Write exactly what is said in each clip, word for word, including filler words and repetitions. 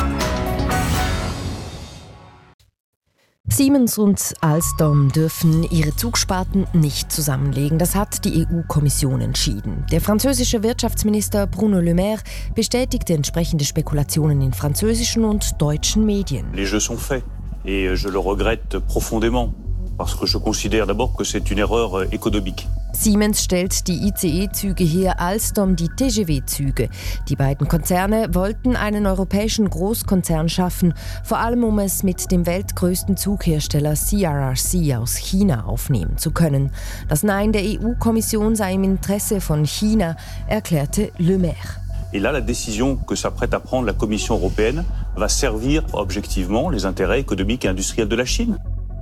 Siemens und Alstom dürfen ihre Zugsparten nicht zusammenlegen. Das hat die E U-Kommission entschieden. Der französische Wirtschaftsminister Bruno Le Maire bestätigte entsprechende Spekulationen in französischen und deutschen Medien. Les jeux sont faits et je le regrette profondément parce que je considère d'abord que c'est une erreur économique. Siemens stellt die I C E-Züge her, Alstom die T G V-Züge. Die beiden Konzerne wollten einen europäischen Großkonzern schaffen, vor allem um es mit dem weltgrößten Zughersteller C R R C aus China aufnehmen zu können. Das Nein der E U-Kommission sei im Interesse von China, erklärte Le Maire. Et là, la décision que s'apprête à prendre la Commission européenne va servir objectivement les intérêts économiques et industriels de la Chine.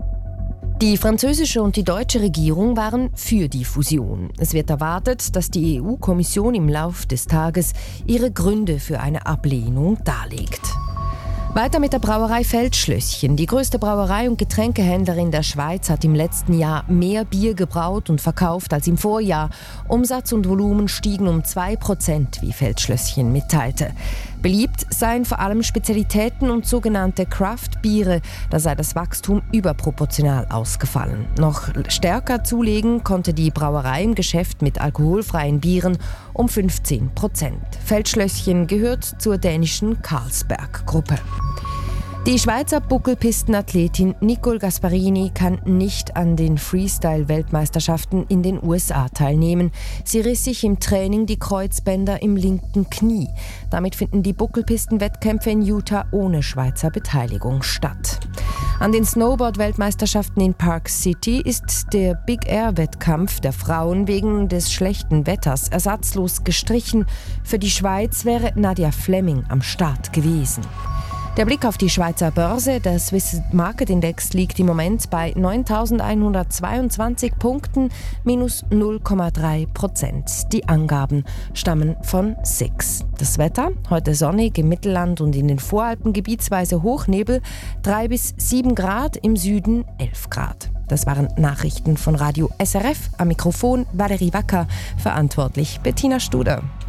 Die französische und die deutsche Regierung waren für die Fusion. Es wird erwartet, dass die E U-Kommission im Lauf des Tages ihre Gründe für eine Ablehnung darlegt. Weiter mit der Brauerei Feldschlösschen. Die größte Brauerei und Getränkehändlerin der Schweiz hat im letzten Jahr mehr Bier gebraut und verkauft als im Vorjahr. Umsatz und Volumen stiegen um zwei Prozent, wie Feldschlösschen mitteilte. Beliebt seien vor allem Spezialitäten und sogenannte Craft-Biere. Da sei das Wachstum überproportional ausgefallen. Noch stärker zulegen konnte die Brauerei im Geschäft mit alkoholfreien Bieren um fünfzehn Prozent. Feldschlösschen gehört zur dänischen Carlsberg-Gruppe. Die Schweizer Buckelpistenathletin Nicole Gasparini kann nicht an den Freestyle-Weltmeisterschaften in den U S A teilnehmen. Sie riss sich im Training die Kreuzbänder im linken Knie. Damit finden die Buckelpistenwettkämpfe in Utah ohne Schweizer Beteiligung statt. An den Snowboard-Weltmeisterschaften in Park City ist der Big Air-Wettkampf der Frauen wegen des schlechten Wetters ersatzlos gestrichen. Für die Schweiz wäre Nadia Fleming am Start gewesen. Der Blick auf die Schweizer Börse, der Swiss Market Index, liegt im Moment bei neuntausendeinhundertzweiundzwanzig Punkten, minus null Komma drei Prozent. Die Angaben stammen von S I X. Das Wetter, heute sonnig im Mittelland und in den Voralpen gebietsweise Hochnebel, drei bis sieben Grad, im Süden elf Grad. Das waren Nachrichten von Radio S R F. Am Mikrofon Valerie Wacker, verantwortlich Bettina Studer.